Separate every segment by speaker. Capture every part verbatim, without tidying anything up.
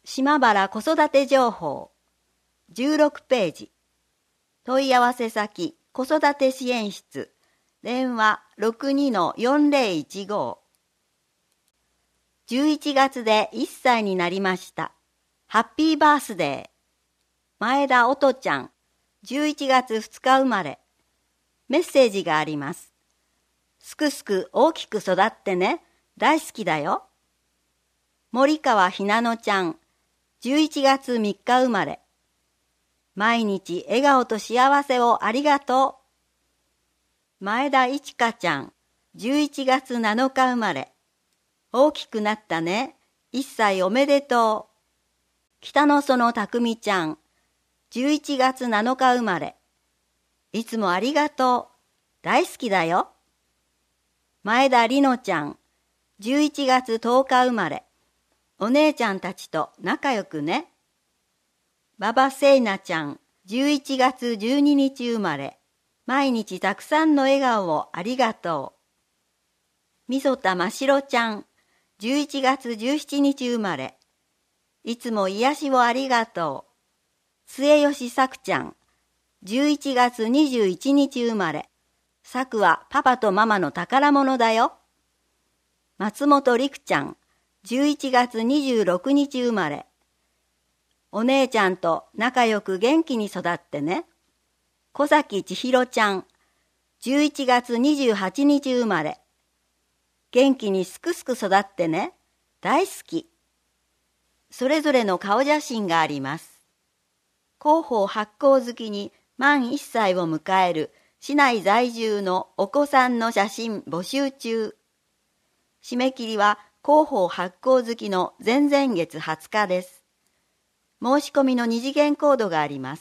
Speaker 1: 島原子育て情報じゅうろくページ。問い合わせ先子育て支援室電話 ろくにのよんぜろいちご。じゅういちがつでいっさいになりました。ハッピーバースデー。前田音ちゃん、じゅういちがつふつか生まれ。メッセージがあります。すくすく大きく育ってね。大好きだよ。森川ひなのちゃん、じゅういちがつみっか生まれ。毎日笑顔と幸せをありがとう。前田いちかちゃん、じゅういちがつなのか生まれ。大きくなったね。いっさいおめでとう。北野園たくみちゃん、じゅういちがつなのか生まれ。いつもありがとう。大好きだよ。前田りのちゃん、じゅういちがつとおか生まれ。お姉ちゃんたちと仲良くね。馬場せいなちゃん、じゅういちがつじゅうににち生まれ。毎日たくさんの笑顔をありがとう。みそたましろちゃん、じゅういちがつじゅうしちにち生まれ。いつも癒しをありがとう。末吉さくちゃん、じゅういちがつにじゅういちにち生まれ。さくはパパとママの宝物だよ。松本りくちゃん、じゅういちがつにじゅうろくにち生まれ。お姉ちゃんと仲良く元気に育ってね。小崎千尋ちゃん、じゅういちがつにじゅうはちにち生まれ。元気にすくすく育ってね。大好き。それぞれの顔写真があります。広報発行好きに満いっさいを迎える市内在住のお子さんの写真募集中。締め切りは広報発行好きの前々月はつかです。申し込みの二次元コードがあります。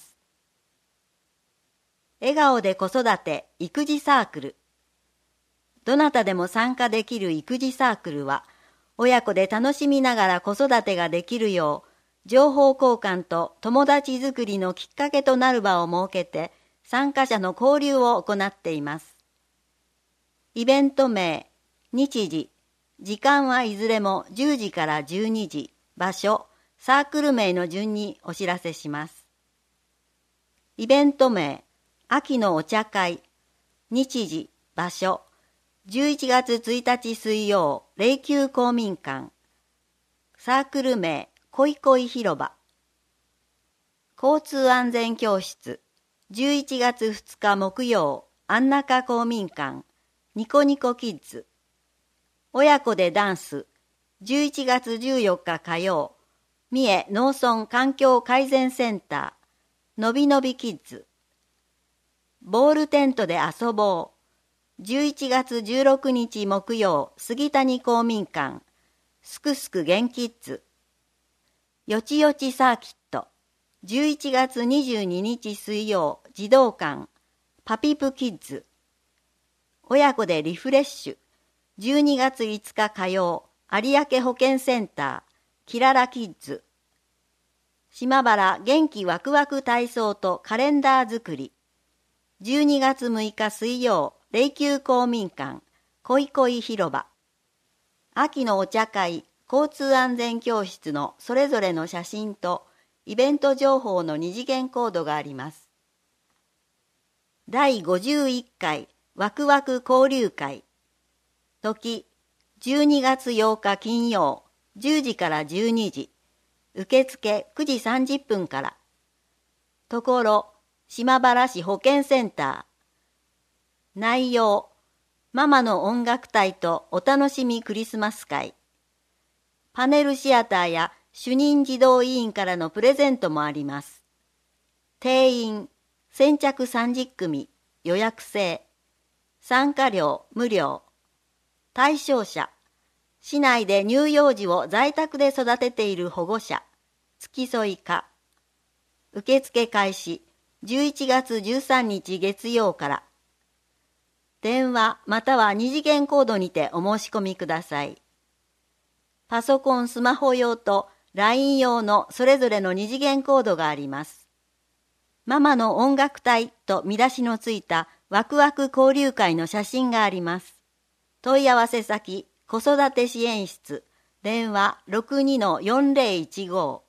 Speaker 1: 笑顔で子育て育児サークル。どなたでも参加できる育児サークルは、親子で楽しみながら子育てができるよう、情報交換と友達づくりのきっかけとなる場を設けて、参加者の交流を行っています。イベント名、日時、時間はいずれもじゅうじからじゅうにじ、場所、サークル名の順にお知らせします。イベント名、秋のお茶会、日時、場所、じゅういちがつついたち水曜、霊柩公民館。サークル名、こいこい広場。交通安全教室、じゅういちがつふつか木曜、安中公民館、ニコニコキッズ。親子でダンス、じゅういちがつじゅうよっか火曜、三重農村環境改善センター、のびのびキッズ。ボールテントで遊ぼう。じゅういちがつじゅうろくにち木曜、杉谷公民館、すくすく元キッズ。よちよちサーキット、じゅういちがつにじゅうににち水曜、児童館、パピプキッズ。親子でリフレッシュ、じゅうにがついつか火曜、有明保健センター、キララキッズ。島原元気ワクワク体操とカレンダー作り。じゅうにがつむいか水曜、霊柩公民館、こいこい広場。秋のお茶会、交通安全教室のそれぞれの写真とイベント情報の二次元コードがあります。だいごじゅういっかいワクワク交流会。時、じゅうにがつようか金曜、じゅうじからじゅうにじ。受付くじさんじゅっぷんから。ところ、島原市保健センター。内容、ママの音楽隊とお楽しみクリスマス会。パネルシアターや主任児童委員からのプレゼントもあります。定員、先着さんじゅっくみ、予約制。参加料無料。対象者、市内で乳幼児を在宅で育てている保護者、付き添いか。受付開始、じゅういちがつじゅうさんにち月曜から。電話または二次元コードにてお申し込みください。パソコン・スマホ用と ライン 用のそれぞれの二次元コードがあります。ママの音楽隊と見出しのついたワクワク交流会の写真があります。問い合わせ先、子育て支援室、電話 ろくにのよんぜろいちご。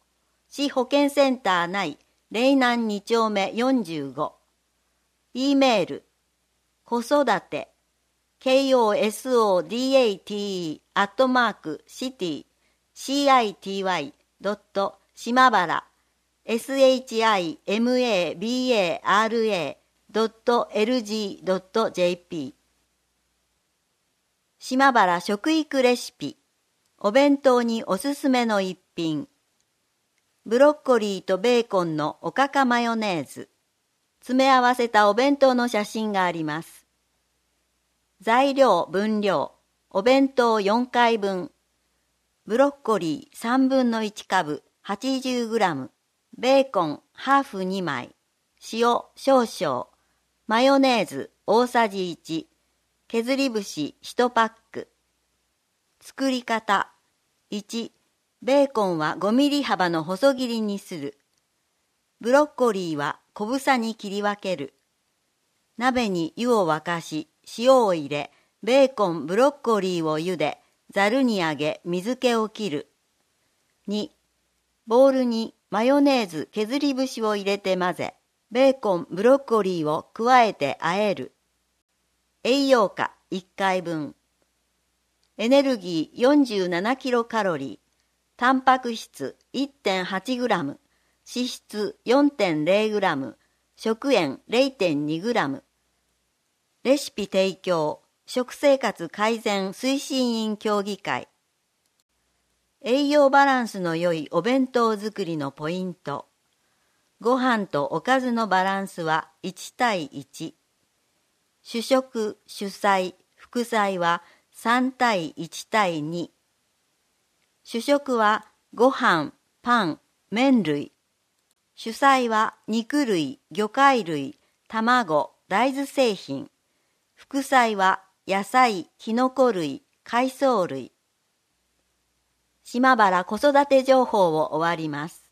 Speaker 1: 市保健センター内嶺南に丁目よんじゅうご。E メール、子育て、ケーオーエスオーディーエーティー アットマークシティ、シーアイティーワイ ドット島原、エスエイチアイエムエービーエーアールエー ドットエルジー ドットジェーピー。島原食育レシピ、お弁当におすすめの一品。ブロッコリーとベーコンのおかかマヨネーズ。詰め合わせたお弁当の写真があります。材料分量、お弁当よんかいぶん。ブロッコリーさんぶんのいちかぶ はちじゅうグラム。ベーコンハーフにまい。塩少々。マヨネーズ大さじいち。削り節いちパック。作り方。いち、ベーコンはごミリ幅の細切りにする。ブロッコリーは小房に切り分ける。鍋に湯を沸かし、塩を入れ、ベーコン、ブロッコリーを茹で、ざるにあげ、水気を切る。に、ボウルにマヨネーズ、削り節を入れて混ぜ、ベーコン、ブロッコリーを加えて和える。栄養価いっかいぶん。エネルギー よんじゅうななキロカロリー。タンパク質 いってんはちグラム。脂質 よんてんゼログラム。食塩 ゼロてんにグラム。レシピ提供、食生活改善推進員協議会。栄養バランスの良いお弁当作りのポイント。ご飯とおかずのバランスはいちたいいち。主食、主菜、副菜はさんたいいちたいに。主食はご飯、パン、麺類。主菜は肉類、魚介類、卵、大豆製品。副菜は野菜、きのこ類、海藻類。島原子育て情報を終わります。